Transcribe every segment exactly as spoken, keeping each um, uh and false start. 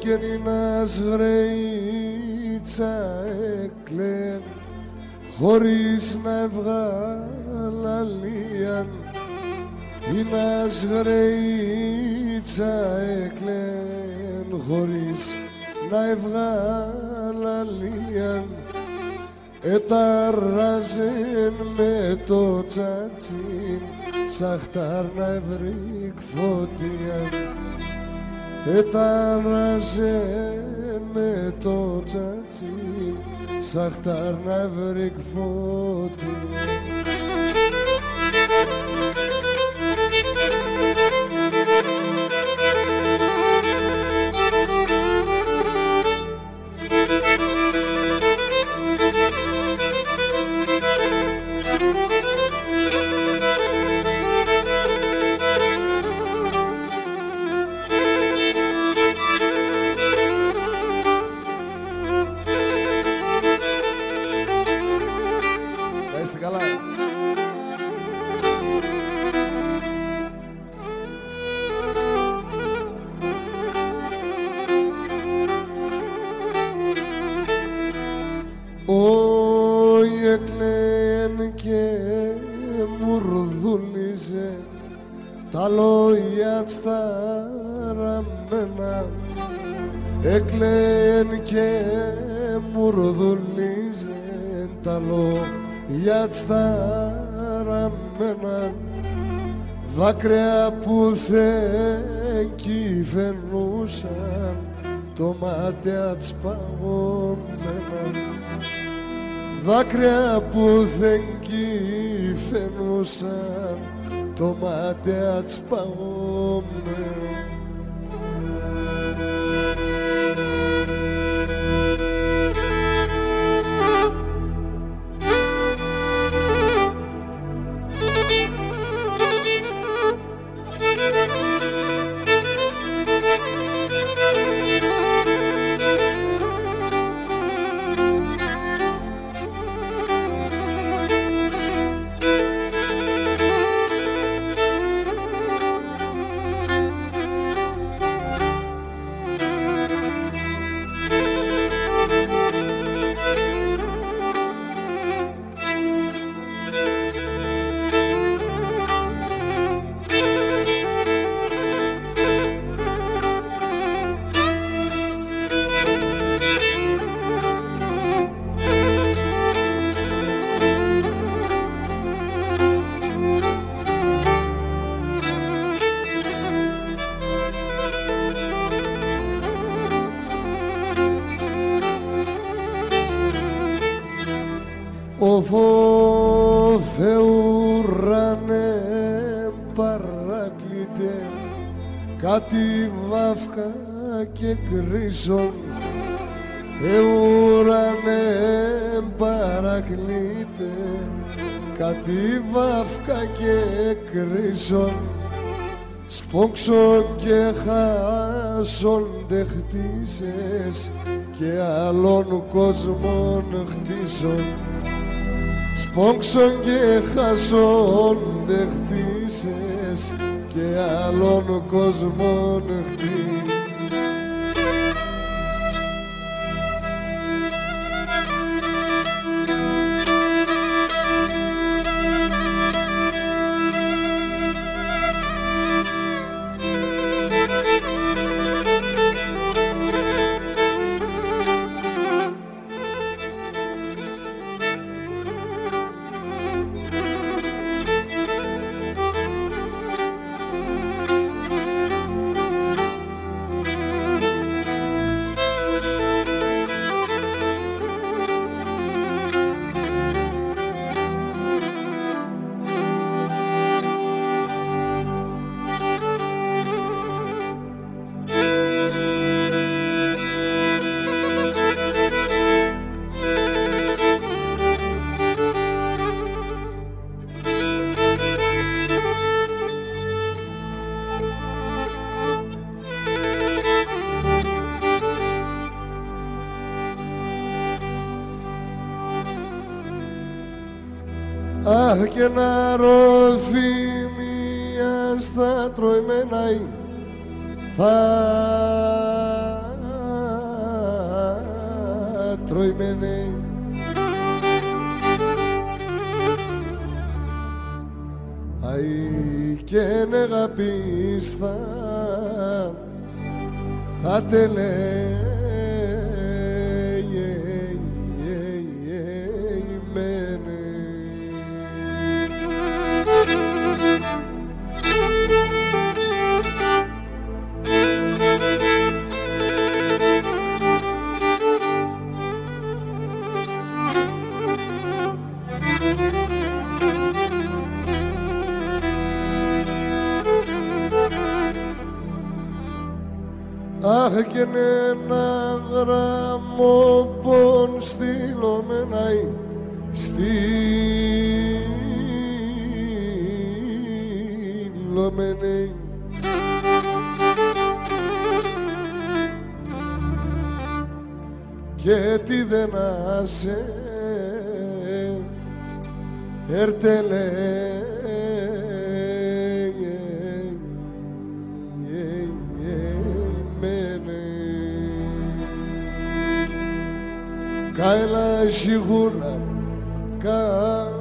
κενίνας γρείτσα έκλαιν χωρίς να βγάλαλίαν. Ίνας γρείτσα έκλαιν χωρίς να ευγάλαλίαν. Εταράζεν με το τσάτσιν σαχτάρ να ευρύκ φωτίαν. Εταράζεν με το τσάτσιν σαχτάρ να ευρύκ φωτίαν. Τα λόγια σταραμμένα έκλαιν και μουρδουλίζεν. Τα λόγια σταραμμένα δάκρυα που δεν κυφαινούσαν το μάτια τς παγωμένα. Δάκρυα που δεν κυφαινούσαν το μάτια τς παγωμένα. Ω Θεουρανέ παράκλητε, κάτι βάφκα και κρίσον. Εουρανέ παράκλητε, κάτι βάφκα και κρίσον. Σπόξον και χάσον δε χτίσες και άλλων κόσμων χτίσον. Σπόξον και χάσον δε χτίσες και άλλων κόσμων χτίσες. Αχ, και να ροθυμία στα τροημένα θα τροημένε αι και νεγαπίστα θα τελέγε αχ και ένα γραμμό πον στείλομεναι στείλομεναι και τι δεν άσε ερτελέ Κάιλα σιγούνα, κάιλα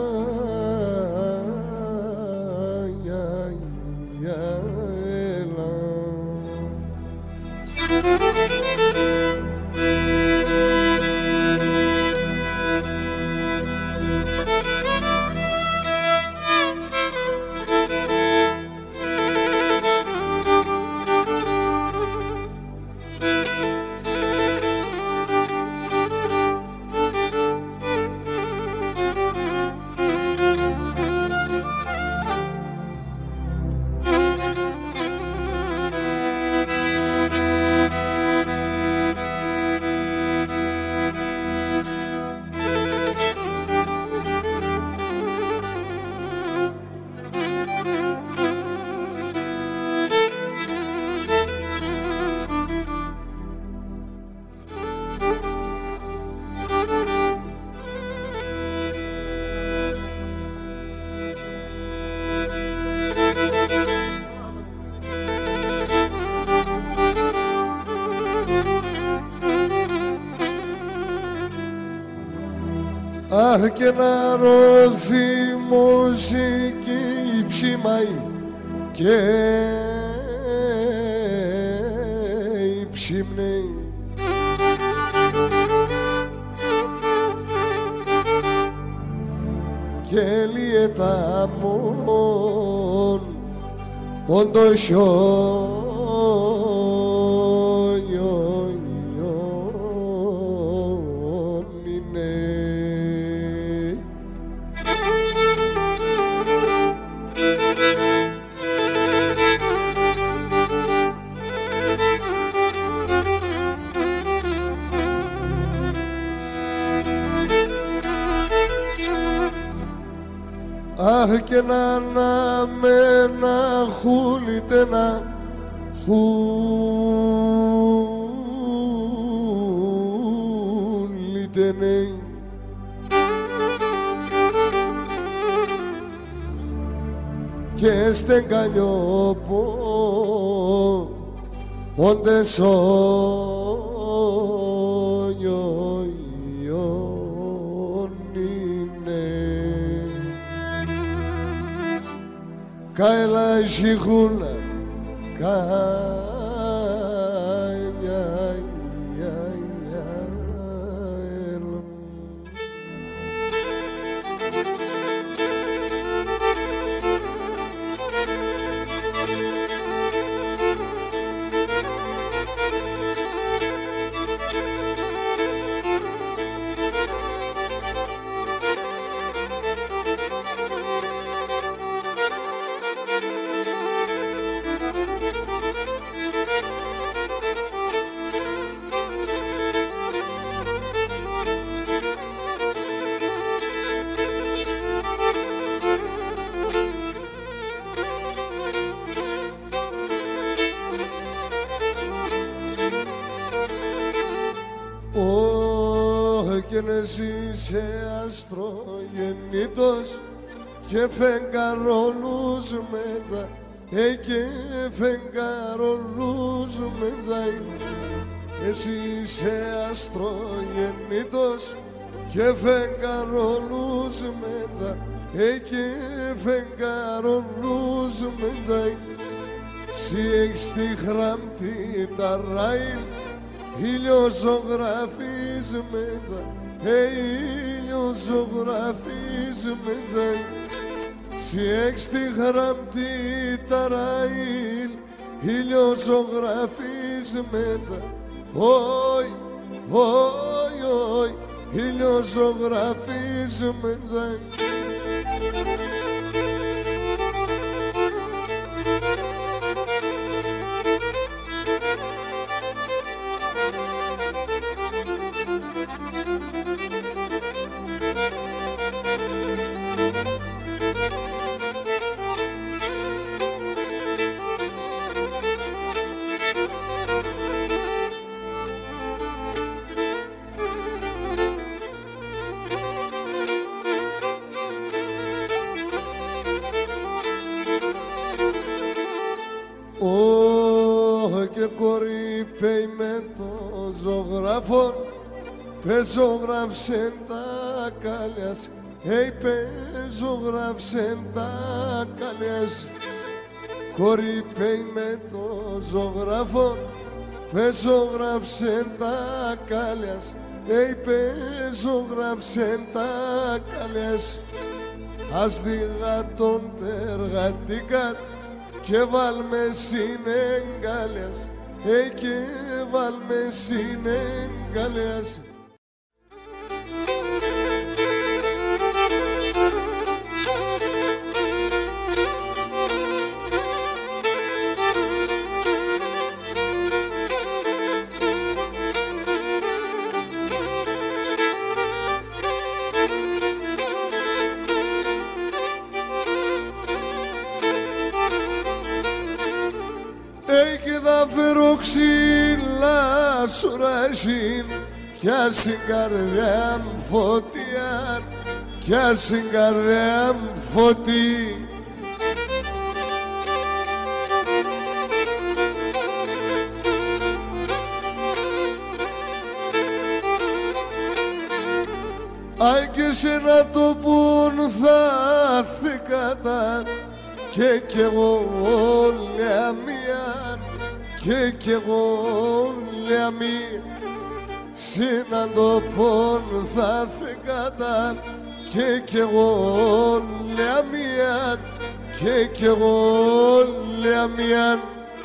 αχ και να ρωθεί μουσική ψημαή και η ψημνή και λιετά μον όντως αχ και να να με να χούλιτε να χούλιτε ναι και στεγκαλιό πω όντες Κάιλα σιγούλα, κάιλα εσύ είσαι αστρογεννήτος και φεγγαρόλους μέτσα ε, και φεγγαρόλους μέτσα εσύ είσαι αστρογεννήτος και φεγγαρόλους μέτσα, ε, και φεγγαρόλους μέτσα. Συ έχεις τη χραμπτή τα ράιλ, ήλιος ζωγραφείς μέτσα, ε, ήλιος ζωγραφείς μέτσα. Συ έχεις τη χραμπτή τα ράιλ, ήλιος ζωγραφείς μέτσα. Όι, όι, όι, ήλιος ζωγραφείς μέτσα. Και κορυφαίοι με το ζωγράφον πεζογράφσεν τα κάλιας, hey, πεζογράφσεν τα κάλιας. Κορυφαίοι με το ζωγράφον πεζογράφσεν τα κάλιας, hey, πεζογράφσεν τα κάλιας. Ας δίγα τον τεργατικάτ και βάλμε συνεγκάλιας, ε, και βάλμε συνεγκάλιας. Εκεί θα φέρω ξύλα σου ράζιν κι ας την καρδιά μου φωτιά, κι ας την καρδιά μου φωτί. Άι και σε να το πουν θα θεκάταν και κι εγώ όλια μία, και κι εγώ όλια μία. Σε να το πουν θα θεκάταν και κι εγώ όλια μία, και κι εγώ όλια μία.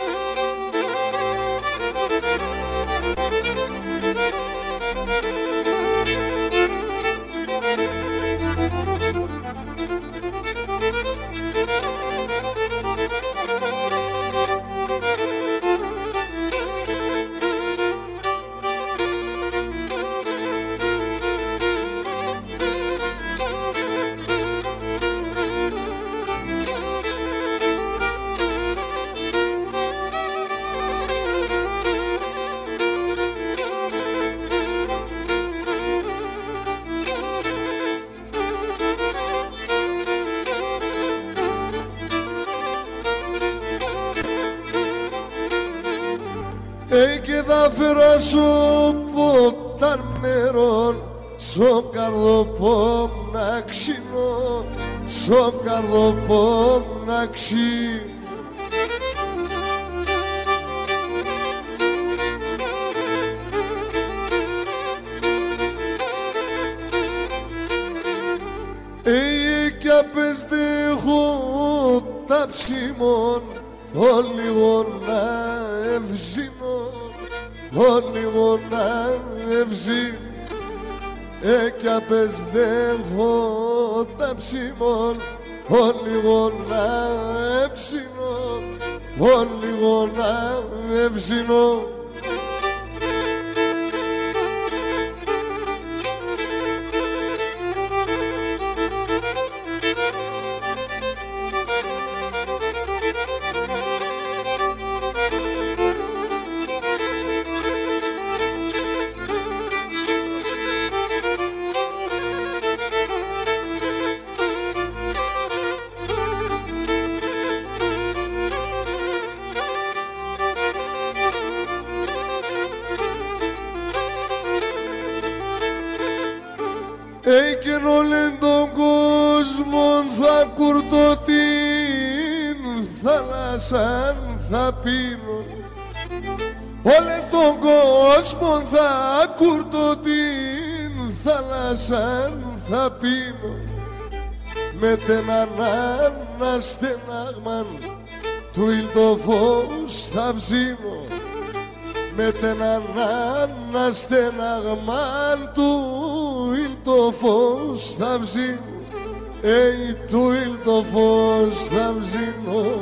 Ε, και θα φέρω ποτάμ νερόν στο καρδοπό να ξυνώ, στο καρδοπό να ξυνώ. Ε, κι απες δέχω τα ψημών, όλιγο να ευζήνω, όλιγο να ευζήνω. Ε, κι απες δέχω τα ψημών, όλιγο να ευζήνω, όλιγο να ευζήνω. Έκεν όλεν τον κόσμο θα κουρτώ την θάλασσαν θα πίνω. Όλεν τον κόσμο θα κουρτώ την θάλασσαν θα πίνω. Με τέναν αναστενάγμαν του ήλ το φως θα ψήνω. Με τέναν αναστενάγμαν του ήλ το φως θα ψήνω. Ει του ήλ το φως θα ψήνω.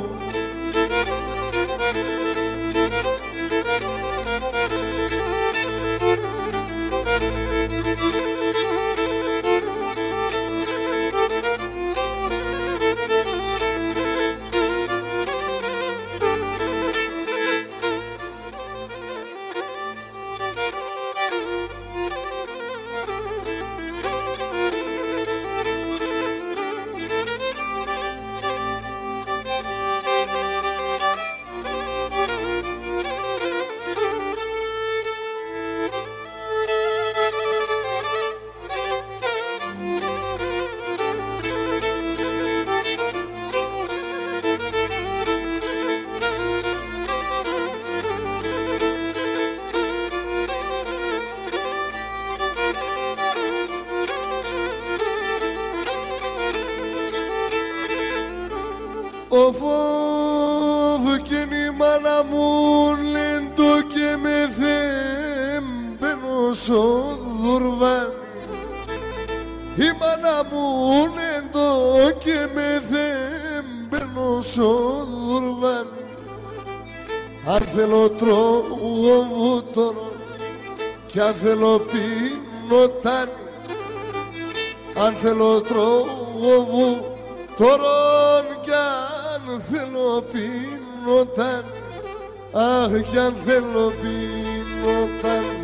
Ο φόβ και η μάνα μου λέντο και με θέμπαινο σο δουρβάνι. Η μάνα μου λέντο και με θέμπαινο σο δουρβάνι. Αν θέλω τρώω βούτορο κι αν θέλω πίνω τάνι. Αν θέλω τρώω βούτορον κι αν θέλω πίνω τάνι. Αχ, κι αν θέλω πίνω τάνι.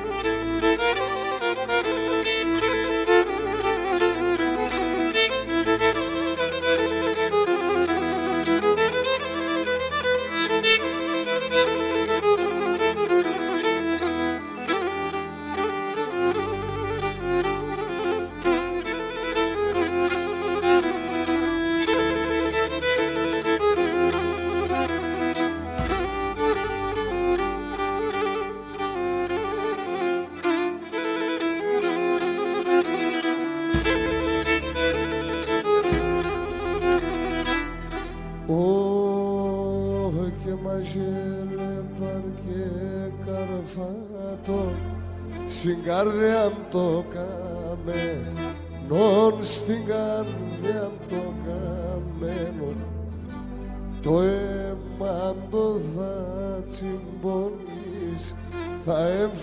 Και μαζέλε πάρκε καρφάτο στην καρδιά μ' το καμένον, στην καρδιά μ' το καμένον. Το αίμα μ' το θα τσιμπώνεις, θα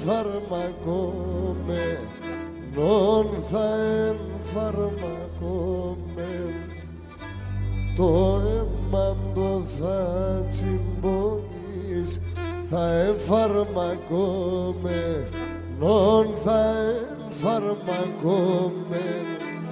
εμφαρμακωμένον, θα εμφαρμακωμένον. Το αίμα μ' το θα τσιμπώνεις, θα εμφαρμακωμένον, θα εμφαρμακωμένον.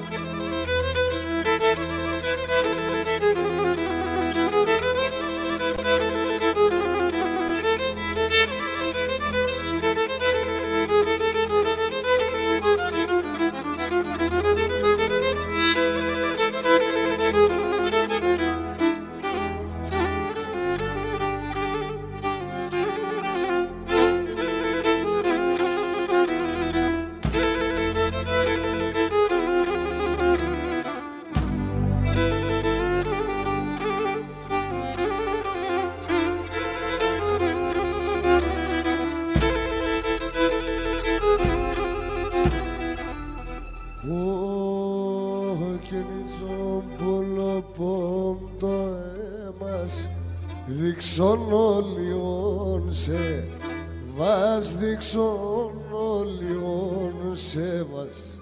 Το έμας δείξον όλιον σε βας, δείξον όλιον σε βας.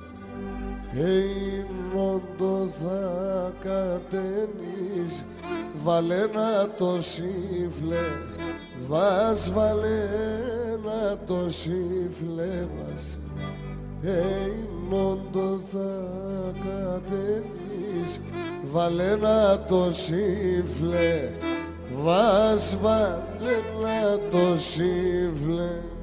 Εινον το θα κατένεις, βάλε να το σύφλε βας, βάλε να το σύφλε βας. Εινον το θα κατένεις, βάλε να το σύφλε βας, βάλε να το σύφλε.